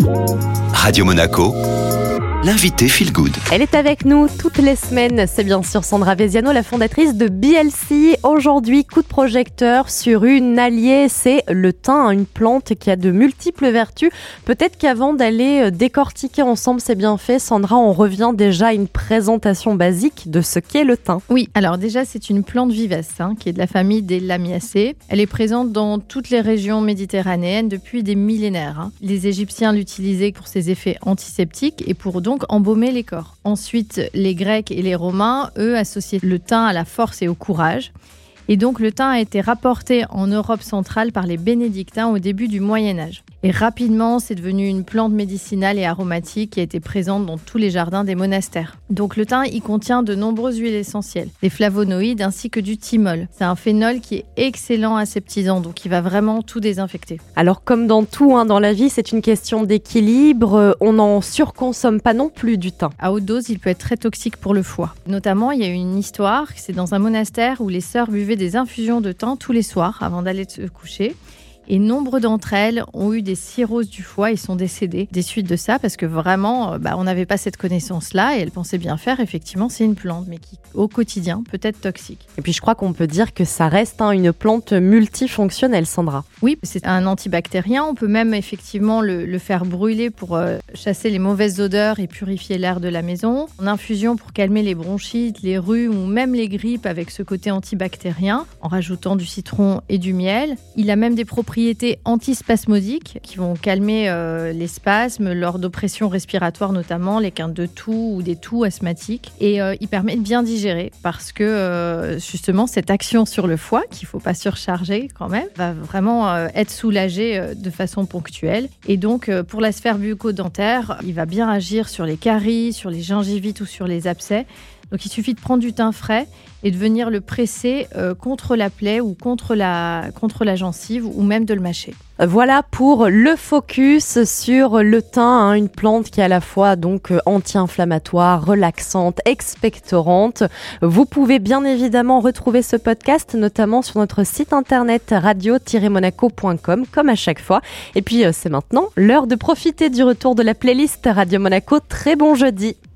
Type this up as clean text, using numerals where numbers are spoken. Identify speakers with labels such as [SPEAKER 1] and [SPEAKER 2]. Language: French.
[SPEAKER 1] Radio Monaco, l'invité Feel Good.
[SPEAKER 2] Elle est avec nous toutes les semaines, c'est bien sûr Sandra Veziano, la fondatrice de BLC. Aujourd'hui, coup de projecteur sur une alliée, c'est le thym, une plante qui a de multiples vertus. Peut-être qu'avant d'aller décortiquer ensemble ses bienfaits, Sandra, on revient déjà à une présentation basique de ce qu'est le thym.
[SPEAKER 3] Oui, alors déjà c'est une plante vivace qui est de la famille des Lamiaceae. Elle est présente dans toutes les régions méditerranéennes depuis des millénaires. Les Égyptiens l'utilisaient pour ses effets antiseptiques et pour donc embaumer les corps. Ensuite, les Grecs et les Romains, eux, associaient le thym à la force et au courage. Et donc, le thym a été rapporté en Europe centrale par les bénédictins au début du Moyen-Âge. Et rapidement, c'est devenu une plante médicinale et aromatique qui a été présente dans tous les jardins des monastères. Donc, le thym, il contient de nombreuses huiles essentielles, des flavonoïdes ainsi que du thymol. C'est un phénol qui est excellent aseptisant, donc il va vraiment tout désinfecter.
[SPEAKER 2] Alors, comme dans tout dans la vie, c'est une question d'équilibre. On n'en surconsomme pas non plus du thym.
[SPEAKER 3] À haute dose, il peut être très toxique pour le foie. Notamment, il y a une histoire, c'est dans un monastère où les sœurs buvaient des infusions de thym tous les soirs avant d'aller se coucher. Et nombre d'entre elles ont eu des cirrhoses du foie et sont décédées des suites de ça parce que vraiment, on n'avait pas cette connaissance-là et elles pensaient bien faire. Effectivement, c'est une plante, mais qui, au quotidien, peut être toxique.
[SPEAKER 2] Et puis, je crois qu'on peut dire que ça reste une plante multifonctionnelle, Sandra.
[SPEAKER 3] Oui, c'est un antibactérien. On peut même effectivement le faire brûler pour chasser les mauvaises odeurs et purifier l'air de la maison. En infusion pour calmer les bronchites, les rhumes ou même les grippes avec ce côté antibactérien, en rajoutant du citron et du miel. Il a même des propriétés antispasmodiques qui vont calmer les spasmes lors d'oppressions respiratoires, notamment les quintes de toux ou des toux asthmatiques. Et il permet de bien digérer parce que justement cette action sur le foie, qu'il ne faut pas surcharger quand même, va vraiment être soulagée de façon ponctuelle. Et donc pour la sphère bucco-dentaire, il va bien agir sur les caries, sur les gingivites ou sur les abcès. Donc il suffit de prendre du thym frais et de venir le presser contre la plaie ou contre la gencive ou même de le mâcher.
[SPEAKER 2] Voilà pour le focus sur le thym, une plante qui est à la fois donc anti-inflammatoire, relaxante, expectorante. Vous pouvez bien évidemment retrouver ce podcast notamment sur notre site internet radio-monaco.com comme à chaque fois. Et puis c'est maintenant l'heure de profiter du retour de la playlist Radio Monaco. Très bon jeudi.